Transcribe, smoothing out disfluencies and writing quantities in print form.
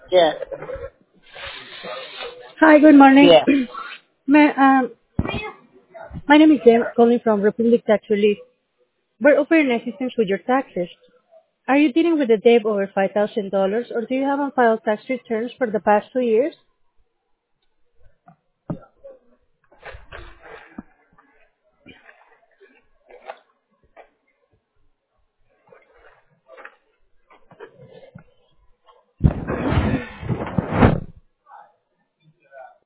Yeah. Hi, good morning. Yeah. Ma- um, my name is James, calling from Republic Tax Relief. We're offering assistance with your taxes. Are you dealing with a debt over $5,000, or do you have unfiled tax returns for the past 2 years?